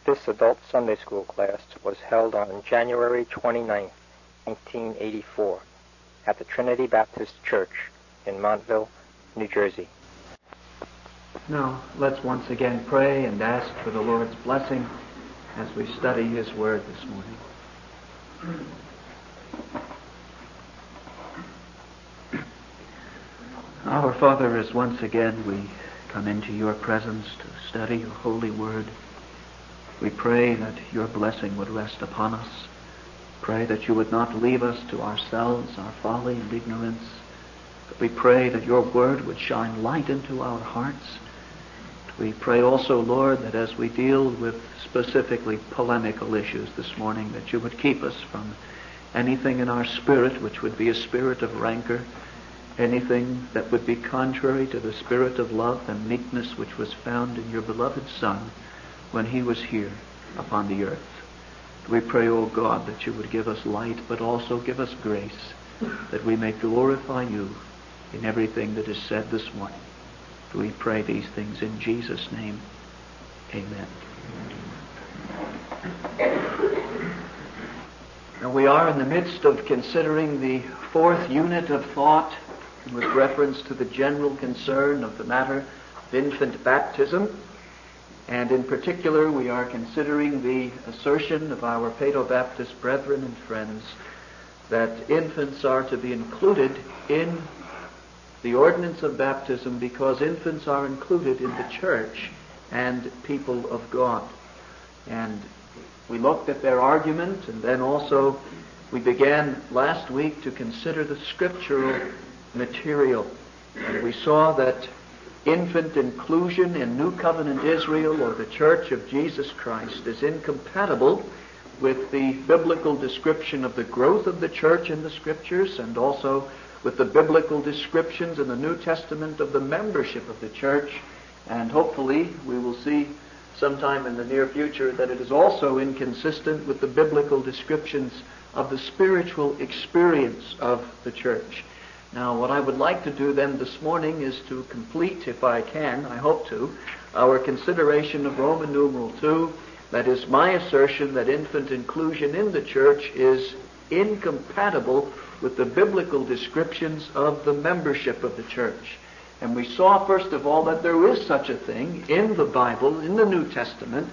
This adult Sunday school class was held on January 29, 1984, at the Trinity Baptist Church in Montville, New Jersey. Now, let's once again pray and ask for the Lord's blessing as we study His Word this morning. Our Father, as once again we come into your presence to study your holy Word, we pray that your blessing would rest upon us. Pray that you would not leave us to ourselves, our folly and ignorance. But we pray that your Word would shine light into our hearts. We pray also, Lord, that as we deal with specifically polemical issues this morning, that you would keep us from anything in our spirit which would be a spirit of rancor, anything that would be contrary to the spirit of love and meekness which was found in your beloved Son when he was here upon the earth. We pray, O God, that you would give us light, but also give us grace, that we may glorify you in everything that is said this morning. We pray these things in Jesus' name. Amen. Now we are in the midst of considering the fourth unit of thought with reference to the general concern of the matter of infant baptism. And in particular, we are considering the assertion of our Paedo-Baptist brethren and friends that infants are to be included in the ordinance of baptism because infants are included in the church and people of God. And we looked at their argument, and then also we began last week to consider the scriptural material. And we saw that infant inclusion in New Covenant Israel or the Church of Jesus Christ is incompatible with the biblical description of the growth of the church in the Scriptures, and also with the biblical descriptions in the New Testament of the membership of the church. And hopefully we will see sometime in the near future that it is also inconsistent with the biblical descriptions of the spiritual experience of the church. Now, what I would like to do then this morning is to complete, if I can, I hope to, our consideration of Roman numeral 2. That is my assertion that infant inclusion in the church is incompatible with the biblical descriptions of the membership of the church. And we saw, first of all, that there is such a thing in the Bible, in the New Testament,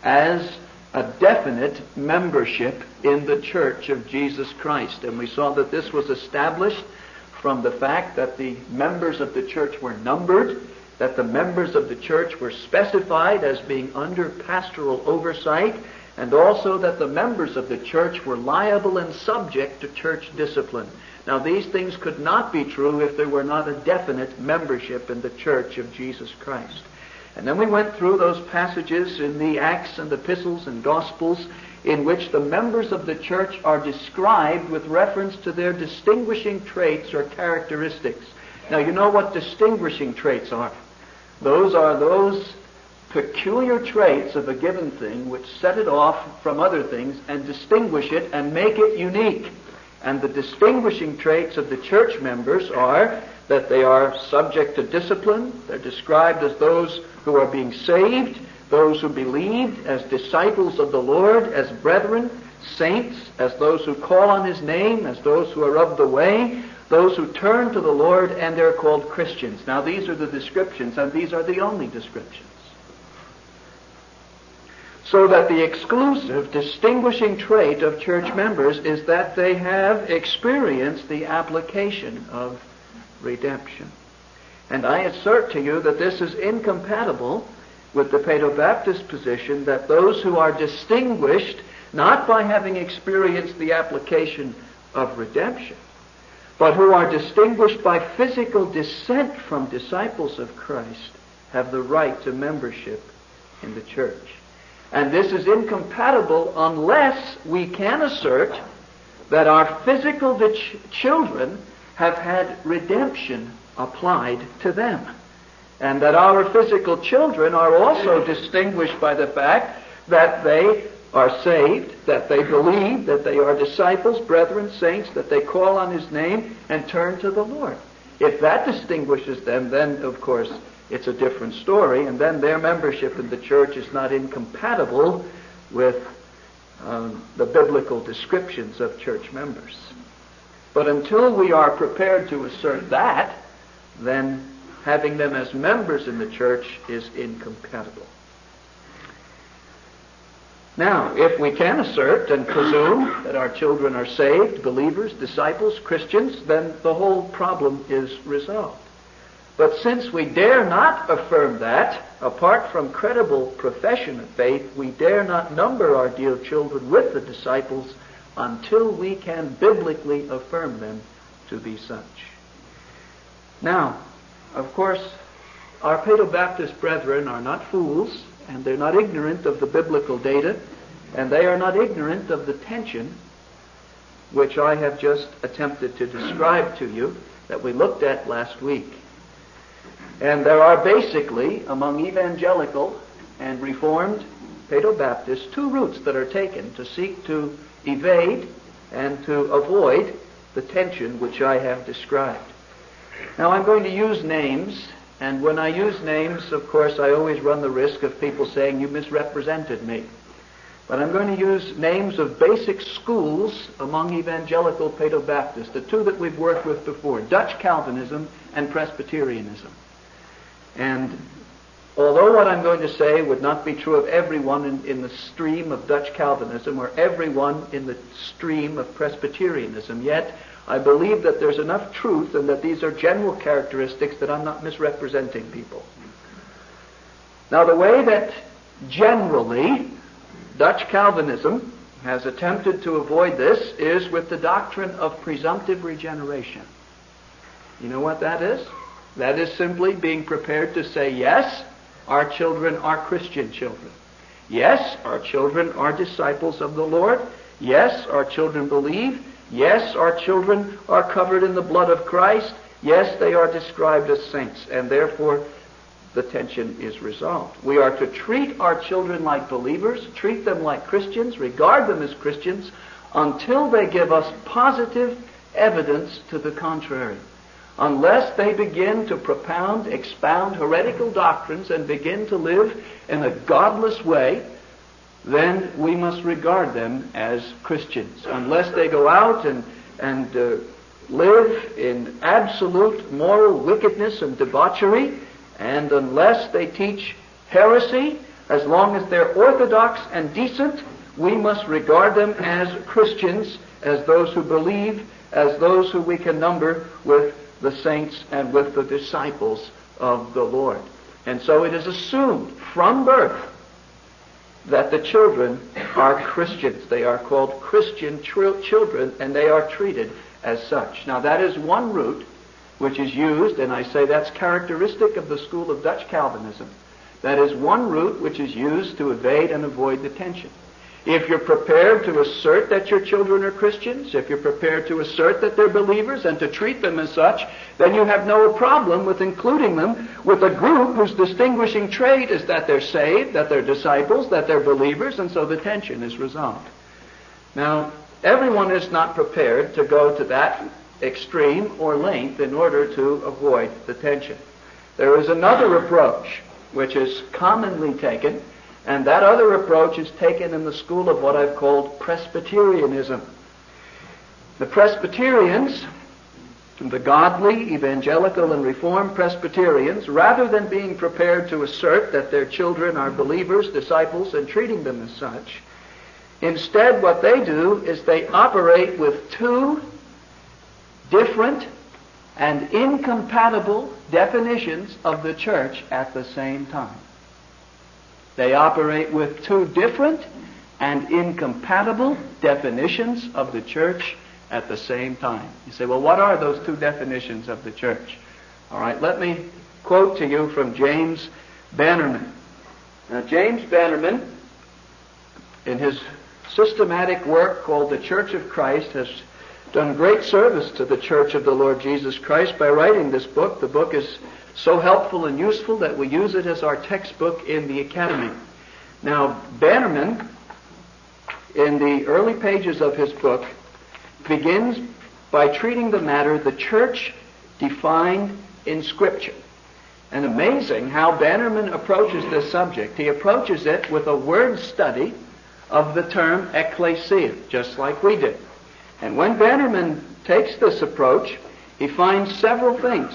as a definite membership in the church of Jesus Christ. And we saw that this was established from the fact that the members of the church were numbered, that the members of the church were specified as being under pastoral oversight, and also that the members of the church were liable and subject to church discipline. Now, these things could not be true if there were not a definite membership in the church of Jesus Christ. And then we went through those passages in the Acts and Epistles and Gospels in which the members of the church are described with reference to their distinguishing traits or characteristics. Now, you know what distinguishing traits are. Those are those peculiar traits of a given thing which set it off from other things and distinguish it and make it unique. And the distinguishing traits of the church members are that they are subject to discipline. They're described as those who are being saved, those who believed, as disciples of the Lord, as brethren, saints, as those who call on His name, as those who are of the way, those who turn to the Lord, and they're called Christians. Now, these are the descriptions, and these are the only descriptions. So that the exclusive distinguishing trait of church members is that they have experienced the application of redemption. And I assert to you that this is incompatible with the Paedo-Baptist position that those who are distinguished not by having experienced the application of redemption, but who are distinguished by physical descent from disciples of Christ, have the right to membership in the church. And this is incompatible unless we can assert that our physical children have had redemption applied to them. And that our physical children are also distinguished by the fact that they are saved, that they believe, that they are disciples, brethren, saints, that they call on His name and turn to the Lord. If that distinguishes them, then, of course, it's a different story, and then their membership in the church is not incompatible with the biblical descriptions of church members. But until we are prepared to assert that, then having them as members in the church is incompatible. Now, if we can assert and presume that our children are saved, believers, disciples, Christians, then the whole problem is resolved. But since we dare not affirm that, apart from credible profession of faith, we dare not number our dear children with the disciples until we can biblically affirm them to be such. Now, of course, our Paedo-Baptist brethren are not fools, and they're not ignorant of the biblical data, and they are not ignorant of the tension which I have just attempted to describe to you that we looked at last week. And there are basically, among evangelical and Reformed Paedo-Baptists, two routes that are taken to seek to evade and to avoid the tension which I have described. Now, I'm going to use names, and when I use names, of course, I always run the risk of people saying, you misrepresented me. But I'm going to use names of basic schools among evangelical Paedo-Baptists, the two that we've worked with before, Dutch Calvinism and Presbyterianism. And although what I'm going to say would not be true of everyone in the stream of Dutch Calvinism or everyone in the stream of Presbyterianism, yet I believe that there's enough truth and that these are general characteristics that I'm not misrepresenting people. Now, the way that generally Dutch Calvinism has attempted to avoid this is with the doctrine of presumptive regeneration. You know what that is? That is simply being prepared to say, yes, our children are Christian children. Yes, our children are disciples of the Lord. Yes, our children believe. Yes, our children are covered in the blood of Christ. Yes, they are described as saints, and therefore the tension is resolved. We are to treat our children like believers, treat them like Christians, regard them as Christians, until they give us positive evidence to the contrary. Unless they begin to propound, expound heretical doctrines and begin to live in a godless way, then we must regard them as Christians. Unless they go out and live in absolute moral wickedness and debauchery, and unless they teach heresy, as long as they're orthodox and decent, we must regard them as Christians, as those who believe, as those who we can number with the saints and with the disciples of the Lord. And so it is assumed from birth that the children are Christians. They are called Christian children, and they are treated as such. Now, that is one route which is used, and I say that's characteristic of the school of Dutch Calvinism. That is one route which is used to evade and avoid the tension. If you're prepared to assert that your children are Christians, if you're prepared to assert that they're believers and to treat them as such, then you have no problem with including them with a group whose distinguishing trait is that they're saved, that they're disciples, that they're believers, and so the tension is resolved. Now, everyone is not prepared to go to that extreme or length in order to avoid the tension. There is another approach which is commonly taken, and that other approach is taken in the school of what I've called Presbyterianism. The Presbyterians, the godly, evangelical, and Reformed Presbyterians, rather than being prepared to assert that their children are believers, disciples, and treating them as such, instead what they do is they operate with two different and incompatible definitions of the church at the same time. They operate with two different and incompatible definitions of the church at the same time. You say, well, what are those two definitions of the church? All right, let me quote to you from James Bannerman. Now, James Bannerman, in his systematic work called The Church of Christ, has done great service to the Church of the Lord Jesus Christ by writing this book. The book is so helpful and useful that we use it as our textbook in the academy. Now, Bannerman, in the early pages of his book, begins by treating the matter, the church defined in Scripture. And amazing how Bannerman approaches this subject. He approaches it with a word study of the term ecclesia, just like we did. And when Bannerman takes this approach, he finds several things.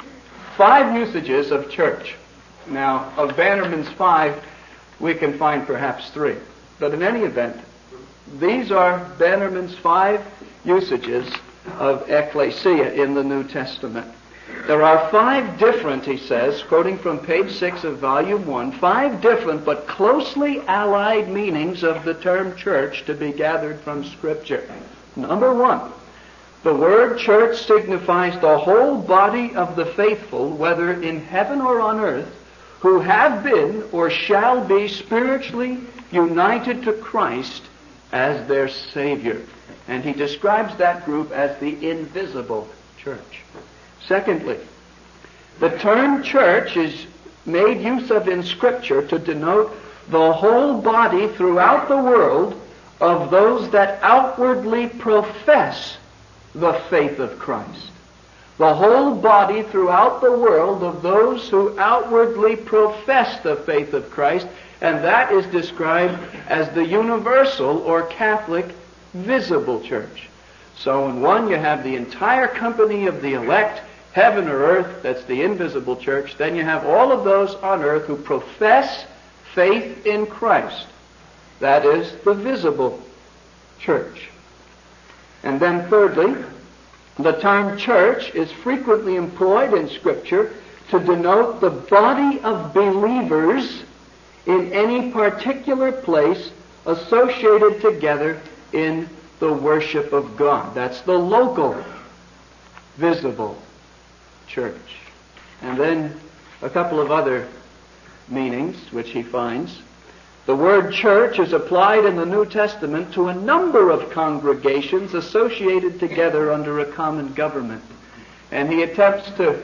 5 usages of church. Now, of Bannerman's 5, we can find perhaps 3. But in any event, these are Bannerman's 5 usages of ecclesia in the New Testament. There are 5 different, he says, quoting from page 6 of volume 1, 5 different but closely allied meanings of the term church to be gathered from Scripture. Number 1, the word church signifies the whole body of the faithful, whether in heaven or on earth, who have been or shall be spiritually united to Christ as their Savior. And he describes that group as the invisible church. Secondly, the term church is made use of in Scripture to denote the whole body throughout the world of those that outwardly profess the faith of Christ. The whole body throughout the world of those who outwardly profess the faith of Christ, and that is described as the universal or Catholic visible church. So in one you have the entire company of the elect, heaven or earth, that's the invisible church. Then you have all of those on earth who profess faith in Christ. That is the visible church. And then thirdly, the term church is frequently employed in Scripture to denote the body of believers in any particular place associated together in the worship of God. That's the local, visible church. And then a couple of other meanings which he finds. The word church is applied in the New Testament to a number of congregations associated together under a common government. And he attempts to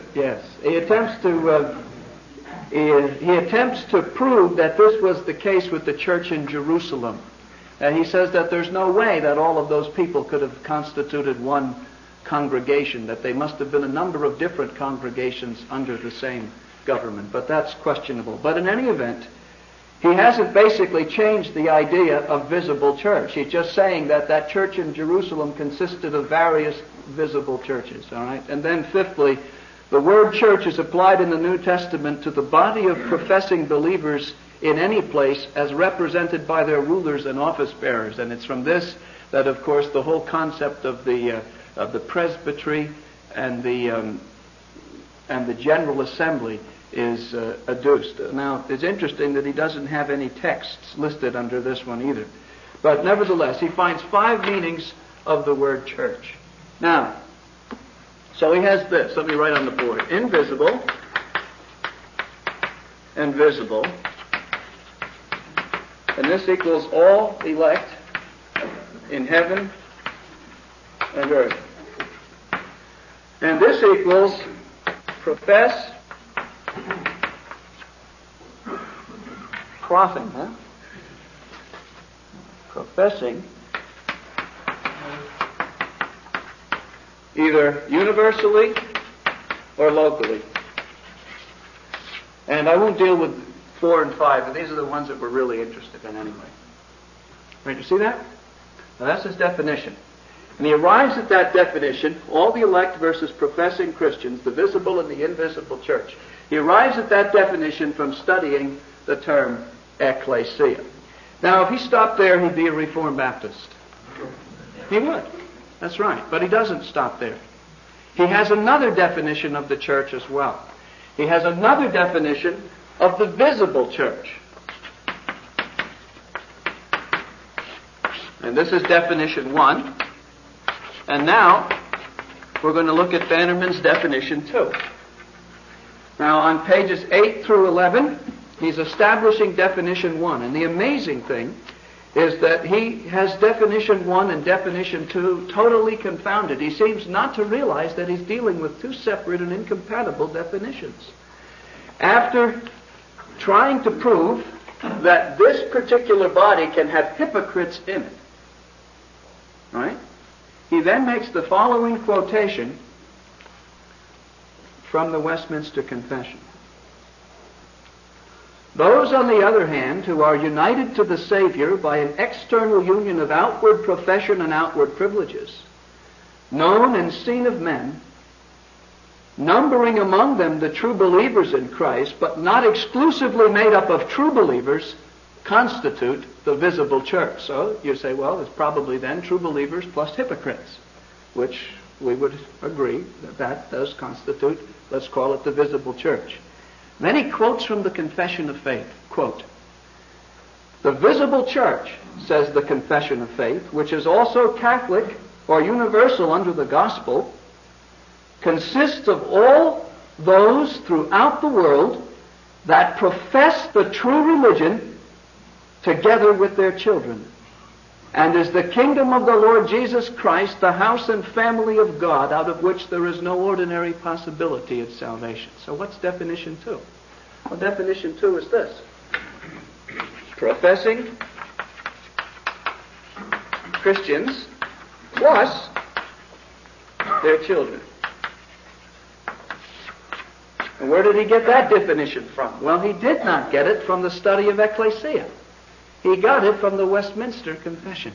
prove that this was the case with the church in Jerusalem. And he says that there's no way that all of those people could have constituted one congregation, that they must have been a number of different congregations under the same government. But that's questionable. But in any event, he hasn't basically changed the idea of visible church. He's just saying that that church in Jerusalem consisted of various visible churches. All right? And then fifthly, the word church is applied in the New Testament to the body of professing believers in any place as represented by their rulers and office bearers. And it's from this that, of course, the whole concept of the presbytery and the General Assembly is adduced. Now, it's interesting that he doesn't have any texts listed under this one either. But nevertheless, he finds 5 meanings of the word church. Now, so he has this. Let me write on the board. Invisible and visible. And this equals all elect in heaven and earth. And this equals profess, professing either universally or locally. And I won't deal with 4 and 5, but these are the ones that we're really interested in anyway. Right, you see that? Now that's his definition. And he arrives at that definition, all the elect versus professing Christians, the visible and the invisible church. He arrives at that definition from studying the term ecclesia. Now, if he stopped there, he'd be a Reformed Baptist. He would. That's right. But he doesn't stop there. He has another definition of the church as well. He has another definition of the visible church. And this is definition 1. And now, we're going to look at Bannerman's definition 2. Now, on pages 8 through 11, he's establishing definition 1. And the amazing thing is that he has definition 1 and definition 2 totally confounded. He seems not to realize that he's dealing with 2 separate and incompatible definitions. After trying to prove that this particular body can have hypocrites in it, right? He then makes the following quotation from the Westminster Confession. Those, on the other hand, who are united to the Savior by an external union of outward profession and outward privileges, known and seen of men, numbering among them the true believers in Christ, but not exclusively made up of true believers, constitute the visible church. So you say, well, it's probably then true believers plus hypocrites, which we would agree that that does constitute, let's call it the visible church. Then he quotes from the Confession of Faith, quote, "The visible church," says the Confession of Faith, "which is also Catholic or universal under the gospel, consists of all those throughout the world that profess the true religion together with their children, and is the kingdom of the Lord Jesus Christ, the house and family of God, out of which there is no ordinary possibility of salvation." So what's definition 2? Well, definition 2 is this: professing Christians plus their children. And where did he get that definition from? Well, he did not get it from the study of ecclesia. He got it from the Westminster Confession.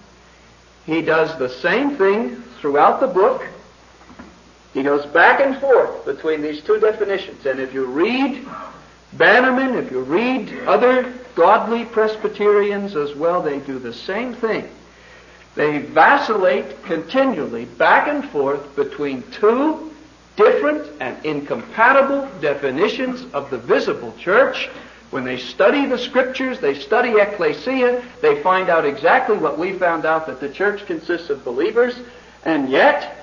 He does the same thing throughout the book. He goes back and forth between these two definitions. And if you read Bannerman, if you read other godly Presbyterians as well, they do the same thing. They vacillate continually back and forth between two different and incompatible definitions of the visible church. When they study the Scriptures, they study ecclesia, they find out exactly what we found out, that the church consists of believers, and yet,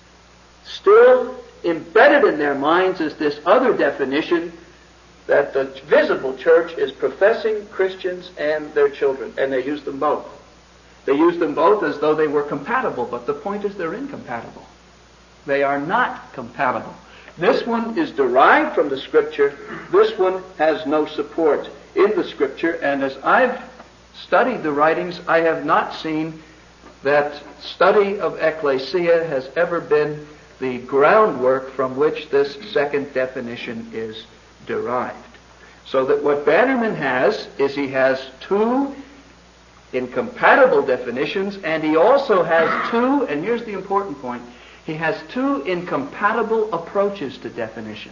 still embedded in their minds is this other definition, that the visible church is professing Christians and their children, and they use them both. They use them both as though they were compatible, but the point is they're incompatible. They are not compatible. This one is derived from the Scripture. This one has no support in the Scripture. And as I've studied the writings, I have not seen that study of ecclesia has ever been the groundwork from which this second definition is derived. So that what Bannerman has is he has two incompatible definitions, and he also has two, and here's the important point, he has two incompatible approaches to definition.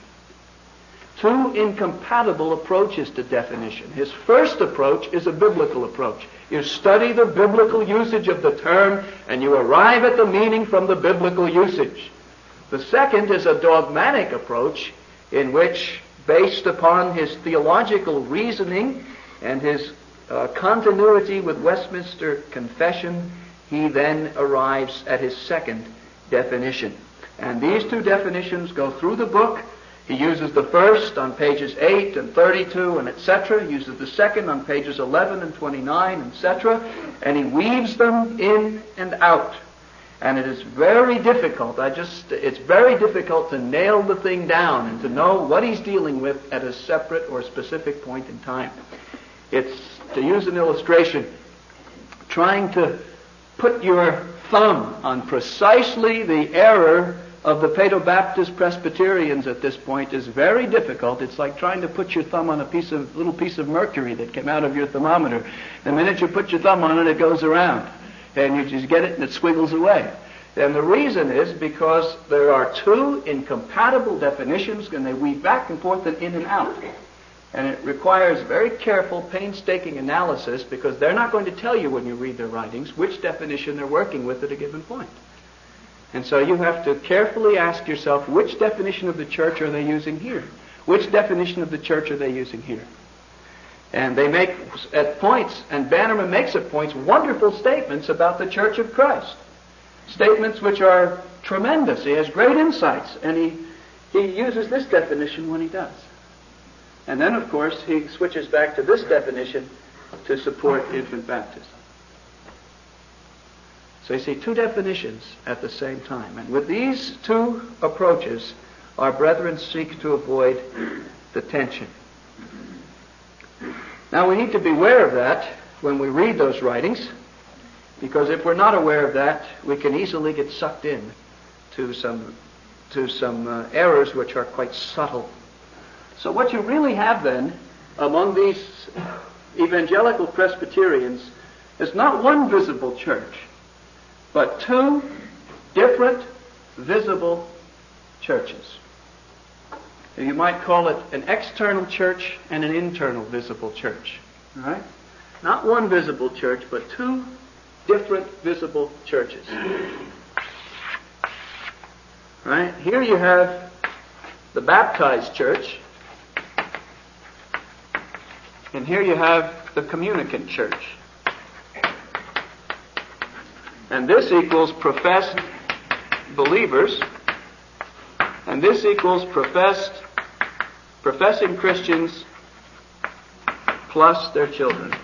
Two incompatible approaches to definition. His first approach is a biblical approach. You study the biblical usage of the term, and you arrive at the meaning from the biblical usage. The second is a dogmatic approach in which, based upon his theological reasoning and his continuity with Westminster Confession, he then arrives at his second definition. And these two definitions go through the book. He uses the first on pages 8 and 32 and etc. He uses the second on pages 11 and 29, etc. And he weaves them in and out. And it is very difficult. It's very difficult to nail the thing down and to know what he's dealing with at a separate or specific point in time. It's, to use an illustration, trying to put your thumb on precisely the error of the Paedo-Baptist Presbyterians at this point is very difficult. It's like trying to put your thumb on a little piece of mercury that came out of your thermometer. The minute you put your thumb on it, it goes around. And you just get it and it squiggles away. And the reason is because there are two incompatible definitions, and they weave back and forth and in and out. And it requires very careful, painstaking analysis, because they're not going to tell you when you read their writings which definition they're working with at a given point. And so you have to carefully ask yourself, which definition of the church are they using here? Which definition of the church are they using here? And they make, at points, and Bannerman makes at points, wonderful statements about the Church of Christ. Statements which are tremendous. He has great insights, and he uses this definition when he does. And then, of course, he switches back to this definition to support infant baptism. So you see two definitions at the same time. And with these two approaches, our brethren seek to avoid the tension. Now, we need to beware of that when we read those writings, because if we're not aware of that, we can easily get sucked in to some errors which are quite subtle. So what you really have then among these evangelical Presbyterians is not one visible church, but two different visible churches. You might call it an external church and an internal visible church. All right? Not one visible church, but two different visible churches. All right? Here you have the baptized church, and here you have the communicant church. And this equals professed believers, and this equals professing Christians plus their children.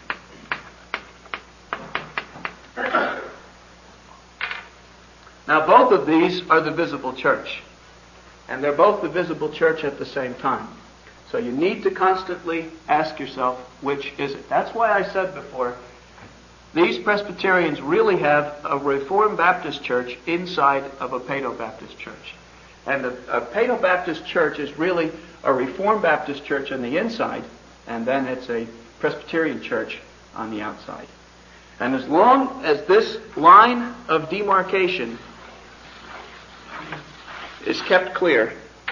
Now, both of these are the visible church, and they're both the visible church at the same time. So you need to constantly ask yourself, which is it? That's why I said before, these Presbyterians really have a Reformed Baptist church inside of a Paedo-Baptist church. And a Paedo-Baptist church is really a Reformed Baptist church on the inside, and then it's a Presbyterian church on the outside. And as long as this line of demarcation is kept clear,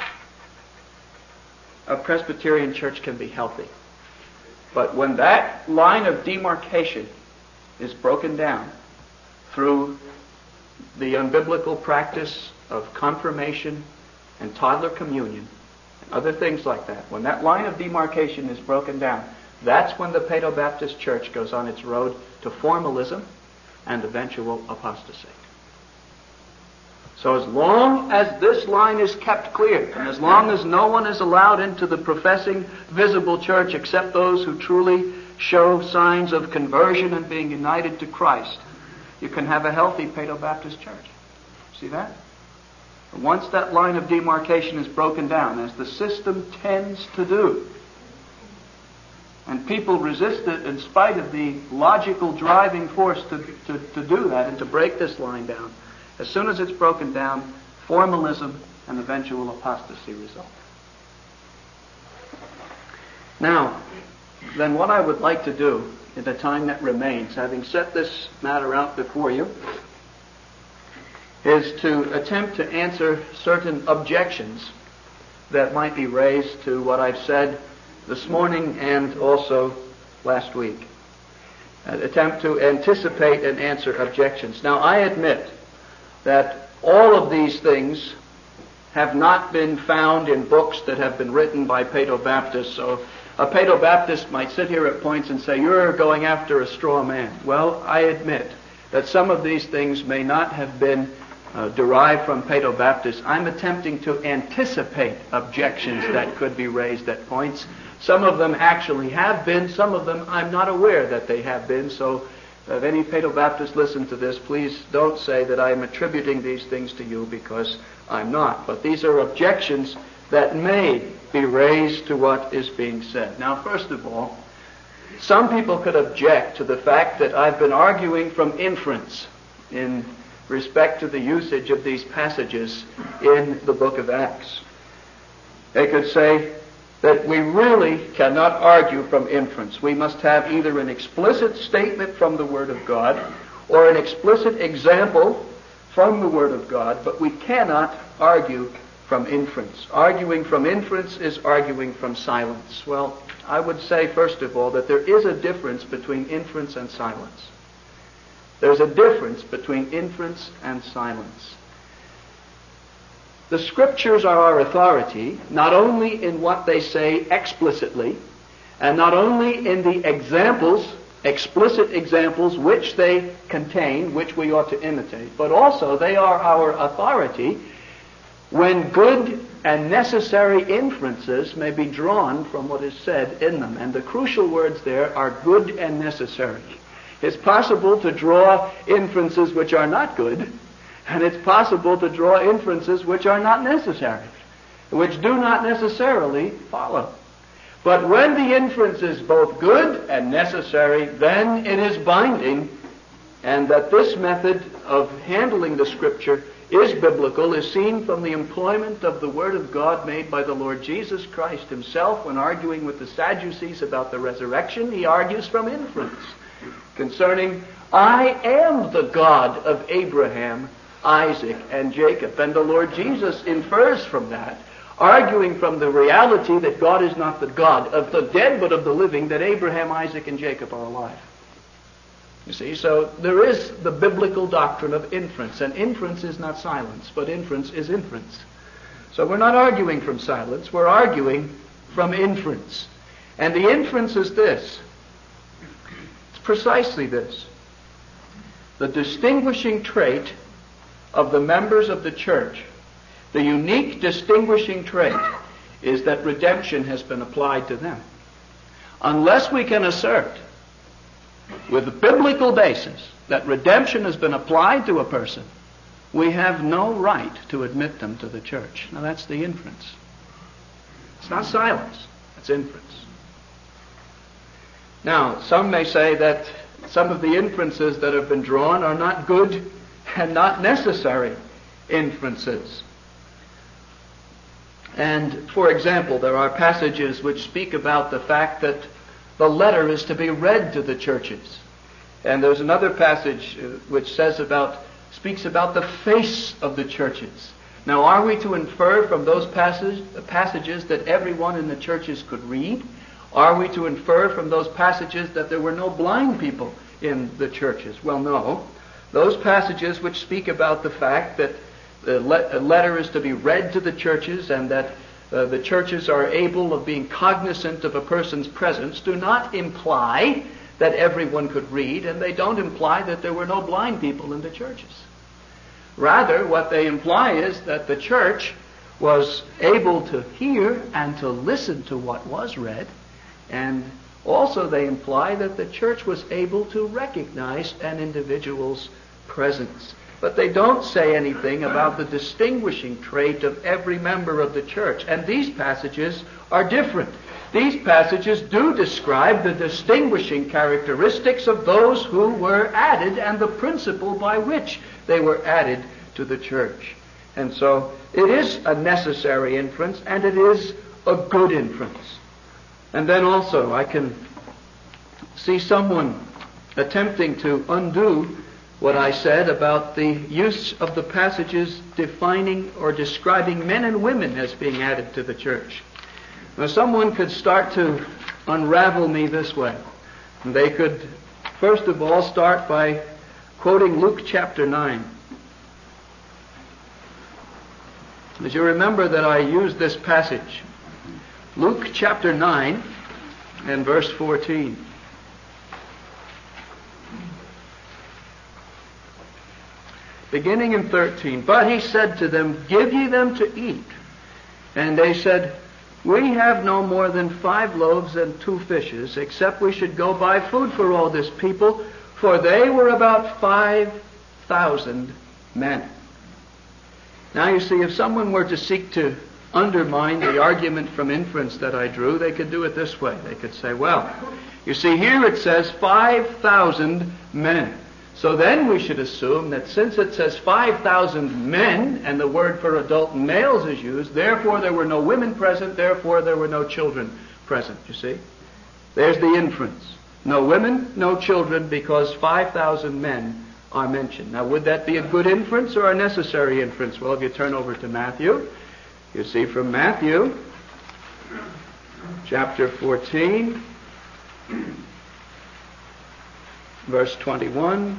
a Presbyterian church can be healthy. But when that line of demarcation is broken down through the unbiblical practice of confirmation and toddler communion and other things like that, when that line of demarcation is broken down, that's when the Paedo-Baptist church goes on its road to formalism and eventual apostasy. So as long as this line is kept clear, and as long as no one is allowed into the professing visible church except those who truly show signs of conversion and being united to Christ, you can have a healthy Paedo-Baptist church. See that? And once that line of demarcation is broken down, as the system tends to do, and people resist it in spite of the logical driving force to do that and to break this line down, as soon as it's broken down, formalism and eventual apostasy result. Now, then what I would like to do in the time that remains, having set this matter out before you, is to attempt to answer certain objections that might be raised to what I've said this morning and also last week. Attempt to anticipate and answer objections. Now, I admit that all of these things have not been found in books that have been written by Paedo-Baptists. So a Paedo-Baptist might sit here at points and say, you're going after a straw man. Well, I admit that some of these things may not have been derived from Paedo-Baptists. I'm attempting to anticipate objections that could be raised at points. Some of them actually have been. Some of them I'm not aware that they have been. So if any Paedo-Baptists listen to this, please don't say that I'm attributing these things to you, because I'm not. But these are objections that may be raised to what is being said. Now, first of all, some people could object to the fact that I've been arguing from inference in respect to the usage of these passages in the book of Acts. They could say that we really cannot argue from inference. We must have either an explicit statement from the Word of God or an explicit example from the Word of God, but we cannot argue from inference. Arguing from inference is arguing from silence. Well, I would say, first of all, that there is a difference between inference and silence. There's a difference between inference and silence. The Scriptures are our authority, not only in what they say explicitly, and not only in the examples, explicit examples, which they contain, which we ought to imitate, but also they are our authority when good and necessary inferences may be drawn from what is said in them. And the crucial words there are good and necessary. It's possible to draw inferences which are not good, and it's possible to draw inferences which are not necessary, which do not necessarily follow. But when the inference is both good and necessary, then it is binding, and that this method of handling the Scripture is biblical is seen from the employment of the Word of God made by the Lord Jesus Christ himself when arguing with the Sadducees about the resurrection. He argues from inference concerning, I am the God of Abraham, Isaac, and Jacob. And the Lord Jesus infers from that, arguing from the reality that God is not the God of the dead but of the living, that Abraham, Isaac, and Jacob are alive. You see, so there is the biblical doctrine of inference, and inference is not silence, but inference is inference. So we're not arguing from silence, we're arguing from inference. And the inference is this. It's precisely this. The distinguishing trait of the members of the church, the unique distinguishing trait, is that redemption has been applied to them. Unless we can assert with a biblical basis that redemption has been applied to a person, we have no right to admit them to the church. Now that's the inference. It's not silence, it's inference. Now, some may say that some of the inferences that have been drawn are not good and not necessary inferences. And, for example, there are passages which speak about the fact that the letter is to be read to the churches. And there's another passage which speaks about the face of the churches. Now, are we to infer from those passages that everyone in the churches could read? Are we to infer from those passages that there were no blind people in the churches? Well, no. Those passages which speak about the fact that the letter is to be read to the churches and that the churches are able of being cognizant of a person's presence do not imply that everyone could read, and they don't imply that there were no blind people in the churches. Rather, what they imply is that the church was able to hear and to listen to what was read, and also they imply that the church was able to recognize an individual's presence. But they don't say anything about the distinguishing trait of every member of the church. And these passages are different. These passages do describe the distinguishing characteristics of those who were added and the principle by which they were added to the church. And so it is a necessary inference, and it is a good inference. And then also I can see someone attempting to undo what I said about the use of the passages defining or describing men and women as being added to the church. Now, someone could start to unravel me this way. They could, first of all, start by quoting Luke chapter 9. As you remember that I used this passage, Luke chapter 9 and verse 14. Beginning in 13, but he said to them, give ye them to eat. And they said, we have no more than 5 loaves and 2 fishes, except we should go buy food for all this people, for they were about 5,000 men. Now you see, if someone were to seek to undermine the argument from inference that I drew, they could do it this way. They could say, well, you see, here it says 5,000 men. So then we should assume that since it says 5,000 men, and the word for adult males is used, therefore there were no women present, therefore there were no children present, you see? There's the inference. No women, no children, because 5,000 men are mentioned. Now, would that be a good inference or a necessary inference? Well, if you turn over to Matthew, you see from Matthew, chapter 14, verse 21.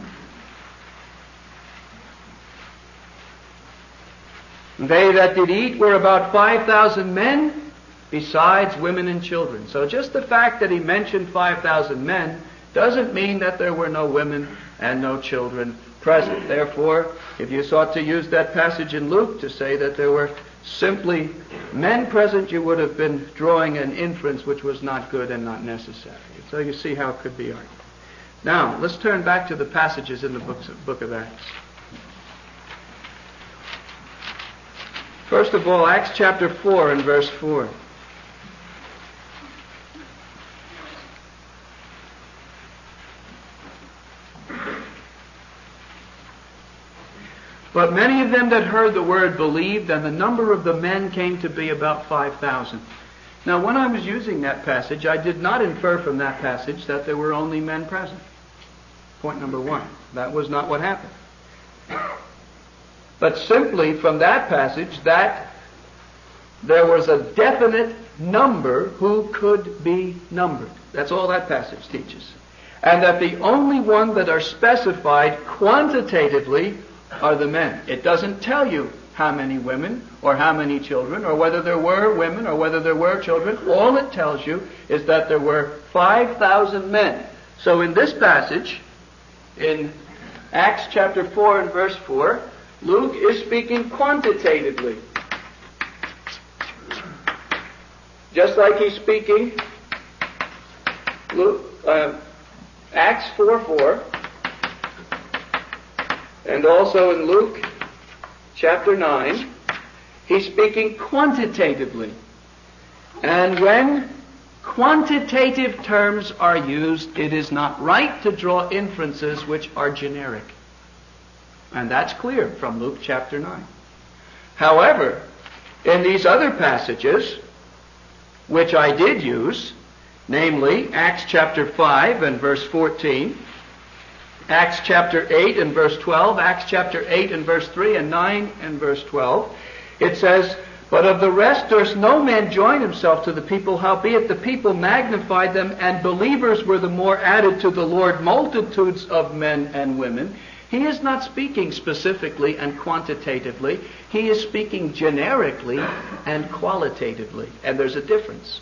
They that did eat were about 5,000 men, besides women and children. So just the fact that he mentioned 5,000 men doesn't mean that there were no women and no children present. Therefore, if you sought to use that passage in Luke to say that there were simply men present, you would have been drawing an inference which was not good and not necessary. So you see how it could be argued. Now, let's turn back to the passages in the book of Acts. First of all, Acts chapter 4 and verse 4. But many of them that heard the word believed, and the number of the men came to be about 5,000. Now, when I was using that passage, I did not infer from that passage that there were only men present. Point number one. That was not what happened. But simply from that passage that there was a definite number who could be numbered. That's all that passage teaches. And that the only one that are specified quantitatively are the men. It doesn't tell you how many women or how many children or whether there were women or whether there were children. All it tells you is that there were 5,000 men. So in this passage, in Acts chapter 4 and verse 4, Luke is speaking quantitatively. Just like he's speaking, Acts 4:4, and also in Luke chapter 9, he's speaking quantitatively. And when quantitative terms are used, it is not right to draw inferences which are generic. And that's clear from Luke chapter 9. However, in these other passages, which I did use, namely Acts chapter 5 and verse 14, Acts chapter 8 and verse 12, Acts chapter 8 and verse 3, and 9 and verse 12, it says, "But of the rest durst no man join himself to the people, howbeit the people magnified them, and believers were the more added to the Lord, multitudes of men and women." He is not speaking specifically and quantitatively. He is speaking generically and qualitatively. And there's a difference.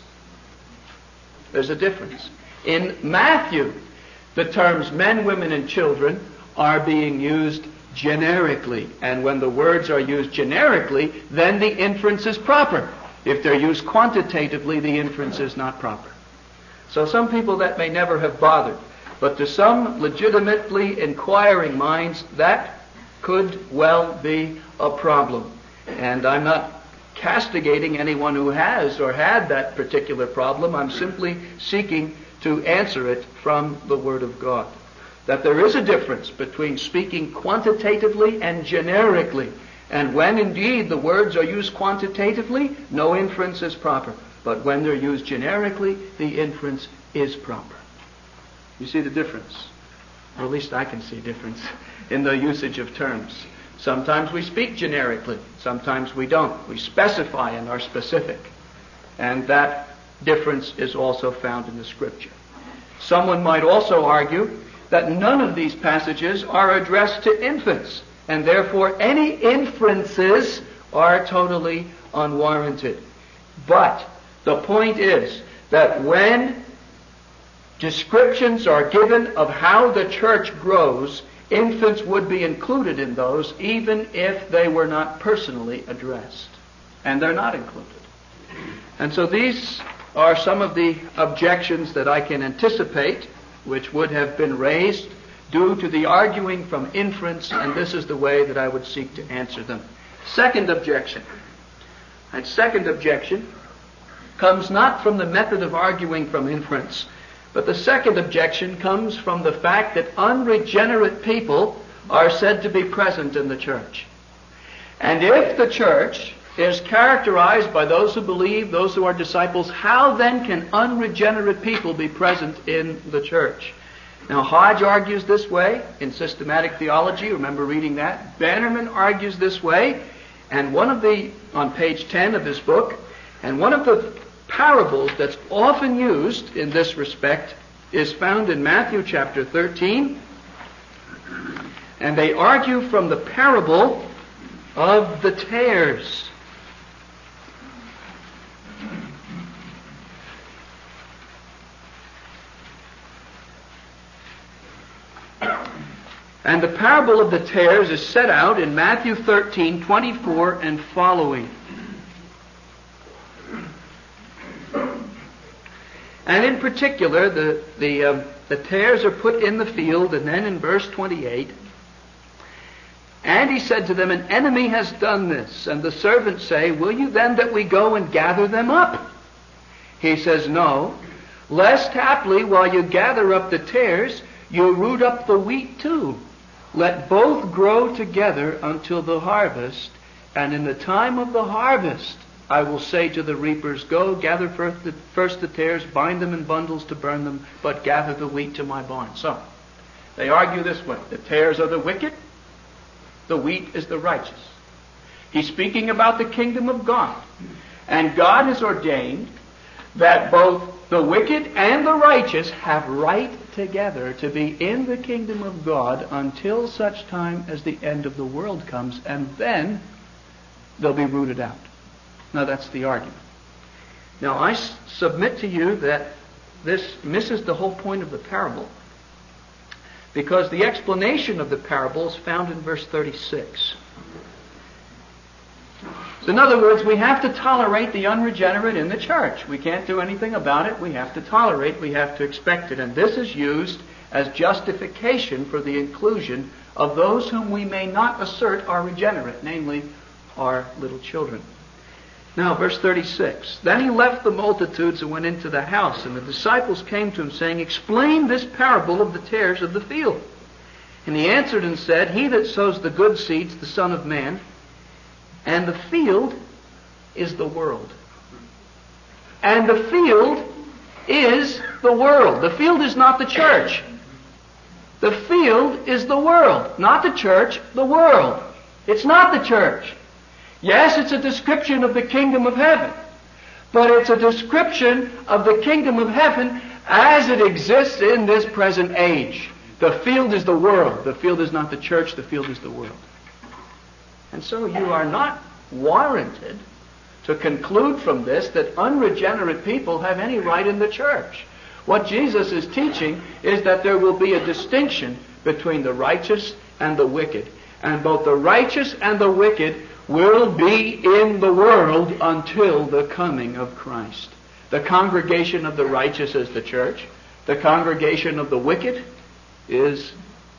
There's a difference. In Matthew, the terms men, women, and children are being used generically. And when the words are used generically, then the inference is proper. If they're used quantitatively, the inference is not proper. So some people that may never have bothered. But to some legitimately inquiring minds, that could well be a problem. And I'm not castigating anyone who has or had that particular problem. I'm simply seeking to answer it from the Word of God. That there is a difference between speaking quantitatively and generically. And when indeed the words are used quantitatively, no inference is proper. But when they're used generically, the inference is proper. You see the difference? Or at least I can see a difference in the usage of terms. Sometimes we speak generically. Sometimes we don't. We specify and are specific. And that difference is also found in the Scripture. Someone might also argue that none of these passages are addressed to infants, and therefore any inferences are totally unwarranted. But the point is that when descriptions are given of how the church grows, infants would be included in those even if they were not personally addressed. And they're not included. And so these are some of the objections that I can anticipate which would have been raised due to the arguing from inference, and this is the way that I would seek to answer them. Second objection. And second objection comes not from the method of arguing from inference, but the second objection comes from the fact that unregenerate people are said to be present in the church. And if the church is characterized by those who believe, those who are disciples, how then can unregenerate people be present in the church? Now, Hodge argues this way in Systematic Theology. Remember reading that? Bannerman argues this way. And on page 10 of his book, and one of the parables that's often used in this respect is found in Matthew chapter 13. And they argue from the parable of the tares. And the parable of the tares is set out in Matthew 13:24 and following. And in particular, the tares are put in the field, and then in verse 28, "And he said to them, An enemy has done this. And the servants say, Will you then that we go and gather them up? He says, No, lest haply while you gather up the tares, you root up the wheat too. Let both grow together until the harvest, and in the time of the harvest I will say to the reapers, go, gather first the tares, bind them in bundles to burn them, but gather the wheat to my barn. So, they argue this way. The tares are the wicked, the wheat is the righteous. He's speaking about the kingdom of God. And God has ordained that both the wicked and the righteous have right together to be in the kingdom of God until such time as the end of the world comes, and then they'll be rooted out. Now that's the argument. Now I submit to you that this misses the whole point of the parable, because the explanation of the parable is found in verse 36. So in other words, we have to tolerate the unregenerate in the church. We can't do anything about it. We have to tolerate, we have to expect it. And this is used as justification for the inclusion of those whom we may not assert are regenerate, namely our little children. Now, verse 36. Then he left the multitudes and went into the house, and the disciples came to him, saying, explain this parable of the tares of the field. And he answered and said, he that sows the good seeds, the Son of Man, and the field is the world. And the field is the world. The field is not the church. The field is the world. Not the church, the world. It's not the church. Yes, it's a description of the kingdom of heaven. But it's a description of the kingdom of heaven as it exists in this present age. The field is the world. The field is not the church. The field is the world. And so you are not warranted to conclude from this that unregenerate people have any right in the church. What Jesus is teaching is that there will be a distinction between the righteous and the wicked. And both the righteous and the wicked will be in the world until the coming of Christ. The congregation of the righteous is the church. The congregation of the wicked is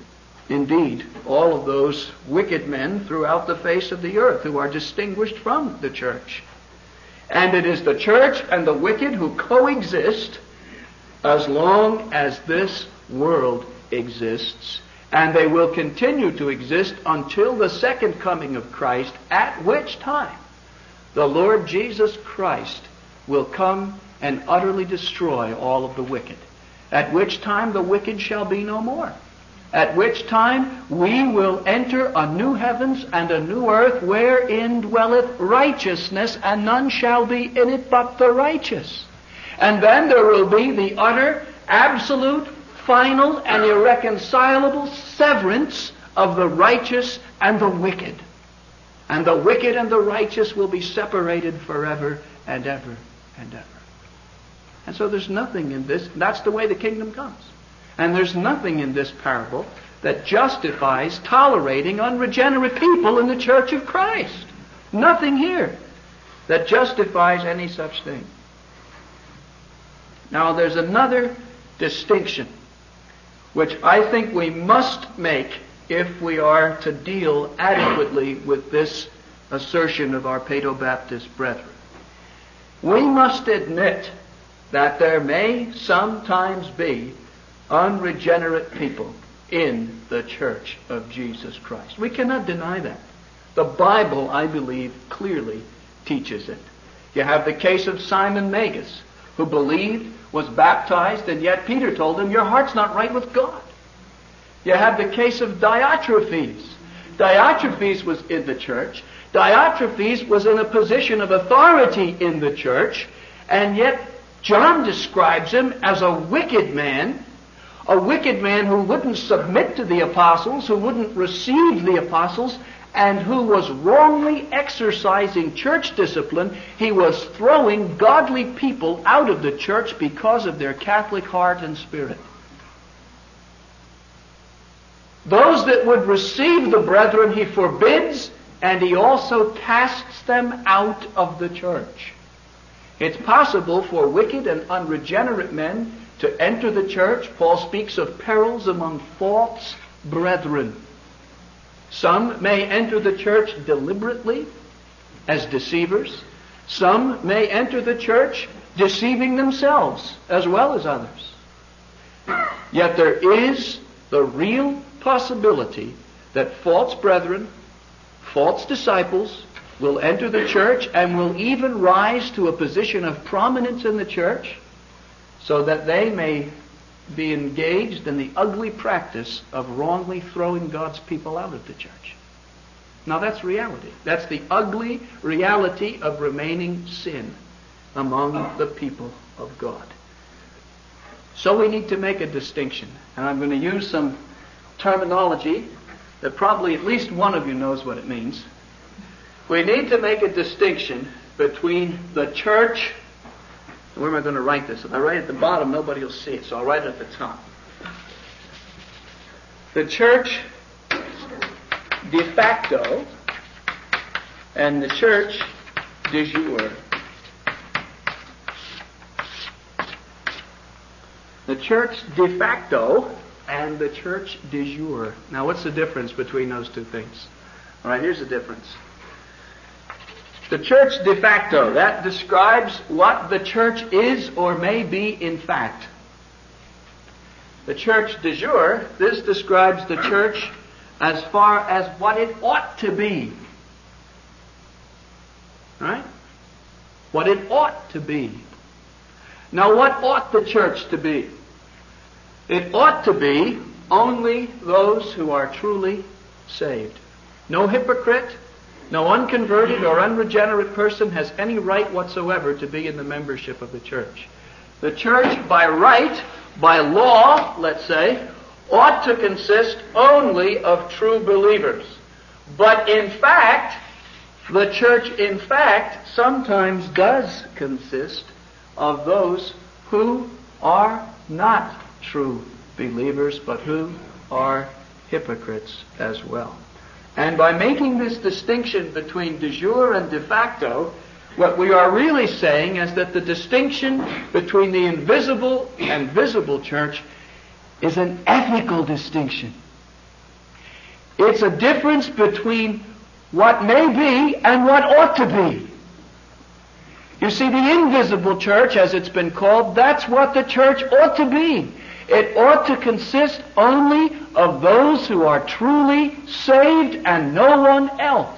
indeed all of those wicked men throughout the face of the earth who are distinguished from the church. And it is the church and the wicked who coexist as long as this world exists. And they will continue to exist until the second coming of Christ, at which time the Lord Jesus Christ will come and utterly destroy all of the wicked. At which time the wicked shall be no more. At which time we will enter a new heavens and a new earth wherein dwelleth righteousness, and none shall be in it but the righteous. And then there will be the utter, absolute, final, and irreconcilable severance of the righteous and the wicked. And the wicked and the righteous will be separated forever and ever and ever. And so there's nothing in this. That's the way the kingdom comes. And there's nothing in this parable that justifies tolerating unregenerate people in the church of Christ. Nothing here that justifies any such thing. Now there's another distinction which I think we must make if we are to deal adequately with this assertion of our Paedo-Baptist brethren. We must admit that there may sometimes be unregenerate people in the church of Jesus Christ. We cannot deny that. The Bible, I believe, clearly teaches it. You have the case of Simon Magus, who believed, was baptized, and yet Peter told him, your heart's not right with God. You have the case of Diotrephes. Diotrephes was in the church. Diotrephes was in a position of authority in the church, and yet John describes him as a wicked man who wouldn't submit to the apostles, who wouldn't receive the apostles, and who was wrongly exercising church discipline. He was throwing godly people out of the church because of their Catholic heart and spirit. Those that would receive the brethren he forbids, and he also casts them out of the church. It's possible for wicked and unregenerate men to enter the church. Paul speaks of perils among false brethren. Some may enter the church deliberately as deceivers. Some may enter the church deceiving themselves as well as others. Yet there is the real possibility that false brethren, false disciples will enter the church and will even rise to a position of prominence in the church so that they may be engaged in the ugly practice of wrongly throwing God's people out of the church. Now that's reality. That's the ugly reality of remaining sin among the people of God. So we need to make a distinction. And I'm going to use some terminology that probably at least one of you knows what it means. We need to make a distinction between the church. Where am I going to write this? If I write at the bottom, nobody will see it, so I'll write it at the top. The church de facto and the church de jure. The church de facto and the church de jure. Now, what's the difference between those two things? All right, here's the difference. The church de facto, that describes what the church is or may be in fact. The church de jure, this describes the church as far as what it ought to be. Right? What it ought to be. Now, what ought the church to be? It ought to be only those who are truly saved. No hypocrite, no unconverted or unregenerate person has any right whatsoever to be in the membership of the church. The church, by right, by law, let's say, ought to consist only of true believers. But in fact, the church, in fact, sometimes does consist of those who are not true believers, but who are hypocrites as well. And by making this distinction between de jure and de facto, what we are really saying is that the distinction between the invisible and visible church is an ethical distinction. It's a difference between what may be and what ought to be. You see, the invisible church, as it's been called, that's what the church ought to be. It ought to consist only of those who are truly saved and no one else.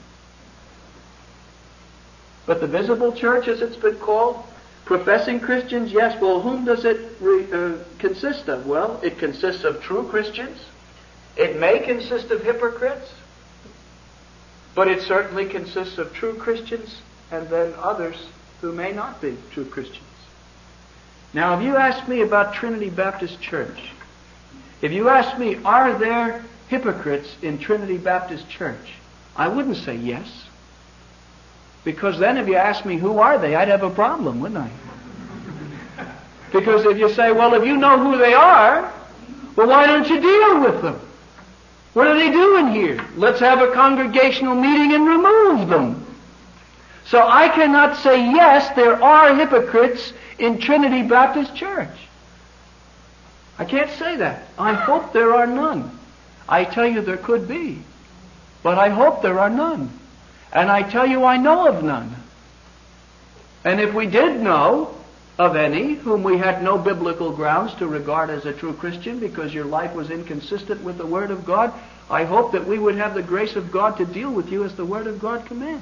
But the visible church, as it's been called, professing Christians, yes, well, whom does it consist of? Well, it consists of true Christians. It may consist of hypocrites, but it certainly consists of true Christians and then others who may not be true Christians. Now, if you ask me about Trinity Baptist Church, if you ask me, are there hypocrites in Trinity Baptist Church? I wouldn't say yes. Because then if you ask me who are they, I'd have a problem, wouldn't I? Because if you say, well, if you know who they are, well, why don't you deal with them? What are they doing here? Let's have a congregational meeting and remove them. So I cannot say, yes, there are hypocrites in Trinity Baptist Church. I can't say that. I hope there are none. I tell you there could be. But I hope there are none. And I tell you I know of none. And if we did know of any whom we had no biblical grounds to regard as a true Christian because your life was inconsistent with the Word of God, I hope that we would have the grace of God to deal with you as the Word of God commands.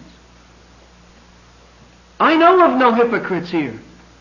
I know of no hypocrites here.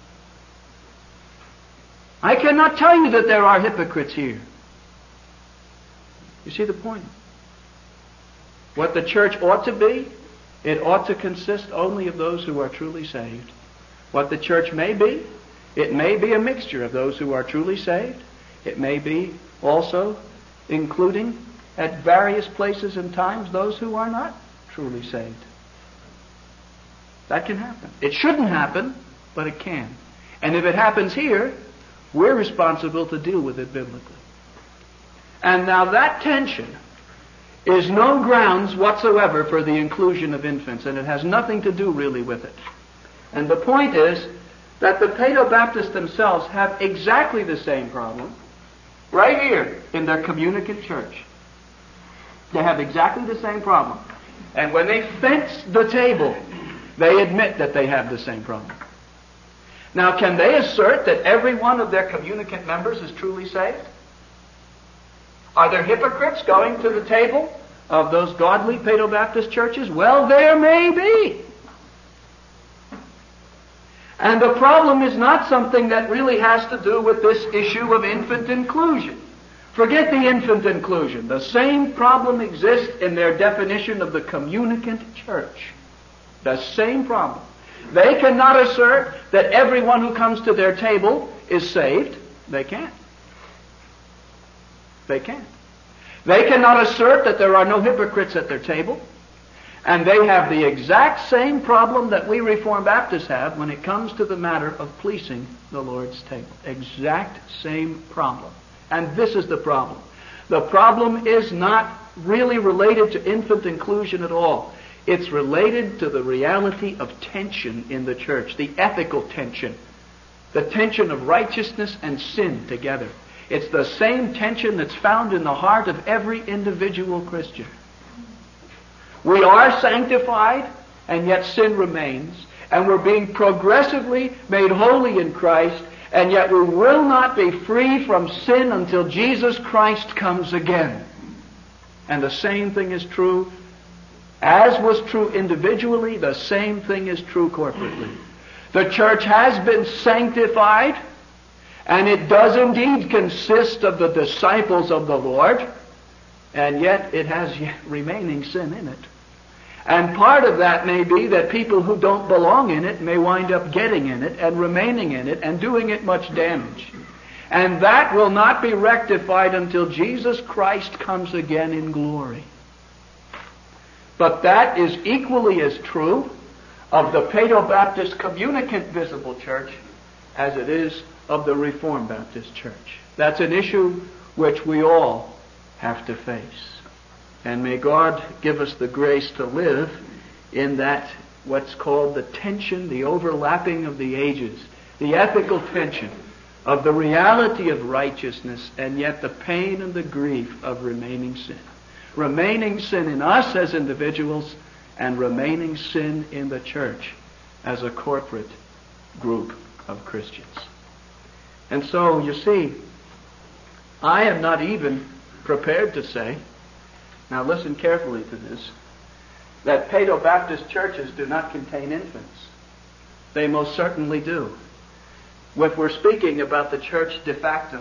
I cannot tell you that there are hypocrites here. You see the point? What the church ought to be, it ought to consist only of those who are truly saved. What the church may be, it may be a mixture of those who are truly saved. It may be also including at various places and times those who are not truly saved. That can happen. It shouldn't happen, but it can. And if it happens here, we're responsible to deal with it biblically. And now that tension is no grounds whatsoever for the inclusion of infants, and it has nothing to do really with it. And the point is that the Paedo-Baptists themselves have exactly the same problem right here in their communicant church. They have exactly the same problem. And when they fence the table, they admit that they have the same problem. Now, can they assert that every one of their communicant members is truly saved? Are there hypocrites going to the table of those godly Paedo-Baptist churches? Well, there may be. And the problem is not something that really has to do with this issue of infant inclusion. Forget the infant inclusion. The same problem exists in their definition of the communicant church. The same problem. They cannot assert that everyone who comes to their table is saved. They can't. They can't. They cannot assert that there are no hypocrites at their table. And they have the exact same problem that we Reformed Baptists have when it comes to the matter of policing the Lord's table. Exact same problem. And this is the problem. The problem is not really related to infant inclusion at all. It's related to the reality of tension in the church, the ethical tension, the tension of righteousness and sin together. It's the same tension that's found in the heart of every individual Christian. We are sanctified, and yet sin remains. And we're being progressively made holy in Christ, and yet we will not be free from sin until Jesus Christ comes again. And the same thing is true, as was true individually, the same thing is true corporately. The church has been sanctified, and it does indeed consist of the disciples of the Lord, and yet it has remaining sin in it. And part of that may be that people who don't belong in it may wind up getting in it and remaining in it and doing it much damage. And that will not be rectified until Jesus Christ comes again in glory. But that is equally as true of the Paedo-Baptist communicant visible church as it is of the Reformed Baptist church. That's an issue which we all have to face. And may God give us the grace to live in that what's called the tension, the overlapping of the ages, the ethical tension of the reality of righteousness and yet the pain and the grief of remaining sin. Remaining sin in us as individuals and remaining sin in the church as a corporate group of Christians. And so, you see, I am not even prepared to say, now listen carefully to this, that Paedo-Baptist churches do not contain infants. They most certainly do. If we're speaking about the church de facto,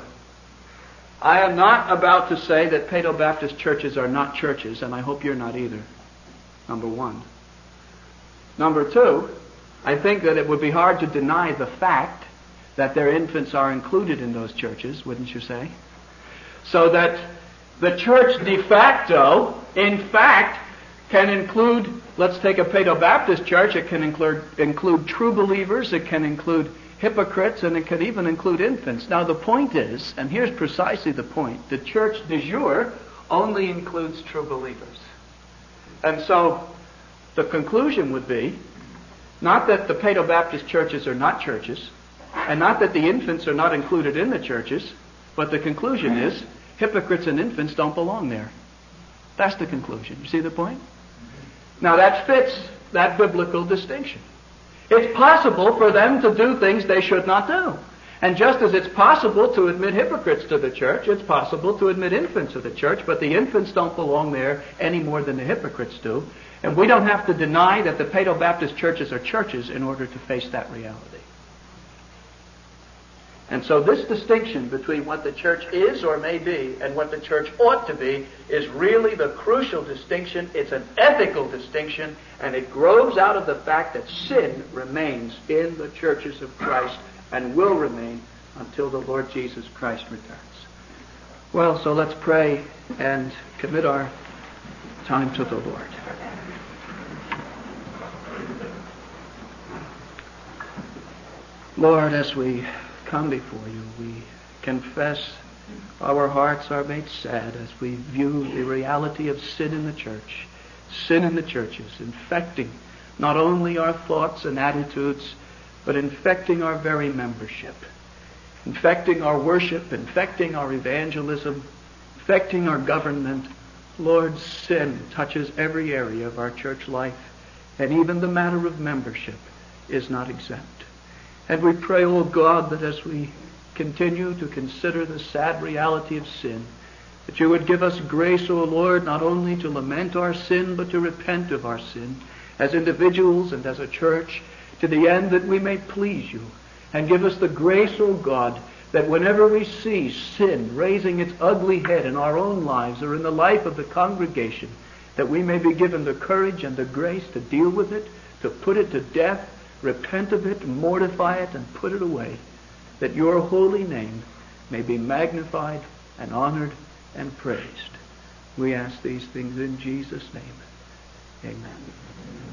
I am not about to say that Paedo-Baptist churches are not churches, and I hope you're not either. Number one. Number two, I think that it would be hard to deny the fact that their infants are included in those churches, wouldn't you say? So that the church de facto, in fact, can include, let's take a Paedo-Baptist church, it can include true believers, it can include hypocrites, and it can even include infants. Now the point is, and here's precisely the point, the church de jure only includes true believers. And so the conclusion would be, not that the Paedo-Baptist churches are not churches, and not that the infants are not included in the churches, but the conclusion is, hypocrites and infants don't belong there. That's the conclusion. You see the point? Now that fits that biblical distinction. It's possible for them to do things they should not do. And just as it's possible to admit hypocrites to the church, it's possible to admit infants to the church, but the infants don't belong there any more than the hypocrites do. And we don't have to deny that the Paedo-Baptist churches are churches in order to face that reality. And so this distinction between what the church is or may be and what the church ought to be is really the crucial distinction. It's an ethical distinction, and it grows out of the fact that sin remains in the churches of Christ and will remain until the Lord Jesus Christ returns. Well, so let's pray and commit our time to the Lord. Lord, as we come before you, we confess our hearts are made sad as we view the reality of sin in the church, sin in the churches, infecting not only our thoughts and attitudes, but infecting our very membership, infecting our worship, infecting our evangelism, infecting our government. Lord, sin touches every area of our church life, and even the matter of membership is not exempt. And we pray, O God, that as we continue to consider the sad reality of sin, That you would give us grace, O Lord, not only to lament our sin, but to repent of our sin as individuals and as a church, to the end that we may please you. And give us the grace, O God, that whenever we see sin raising its ugly head in our own lives or in the life of the congregation, that we may be given the courage and the grace to deal with it, to put it to death, repent of it, mortify it, and put it away, that your holy name may be magnified and honored and praised. We ask these things in Jesus' name. Amen.